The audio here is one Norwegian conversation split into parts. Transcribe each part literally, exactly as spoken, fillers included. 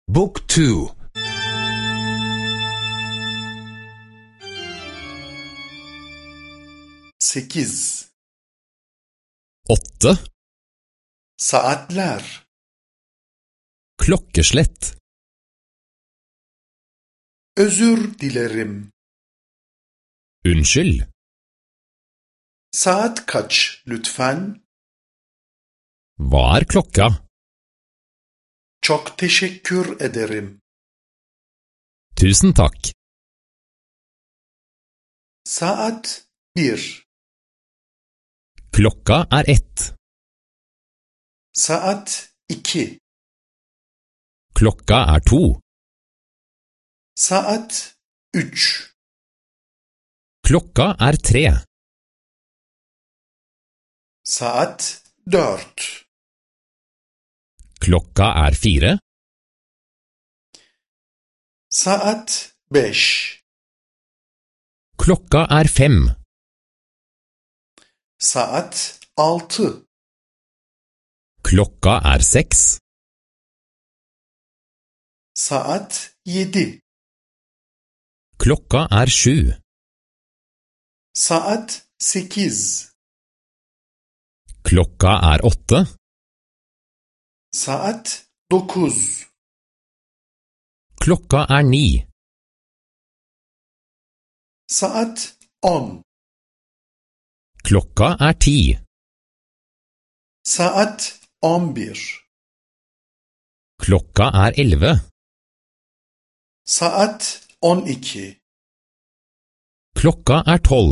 Book two. Sekiz. Åtte. Saatler. Klokkeslett. Özür dilerim. Unnskyld. Saat kaç lütfen? Hva er klokka? Çok teşekkür ederim. Tusen takk. Saat bir. Klokka er ett. Saat iki. Klokka er to. Saat üç. Klokka er tre. Saat dört. Klokka er fire. Saat beş. Klokka er fem. Saat altı. Klokka er seks. Saat yedi. Klokka er sju. Saat sekiz. Klokka er åtte. Saat dokuz. Klokka er ni. Saat on. Klokka er ti. Saat on bir. Klokka er elleve. Saat on iki. Klokka er tolv.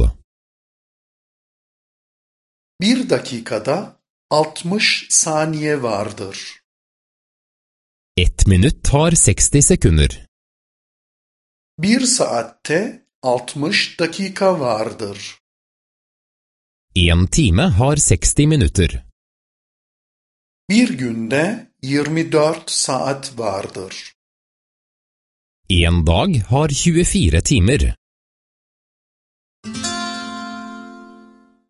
Bir dakikada altmış saniye vardır. Ett minutt tar seksti sekunder. Bir saatte altmış dakika vardır. En time har seksti minutter. Bir günde yirmi dört saat vardır. En dag har tjuefire timer.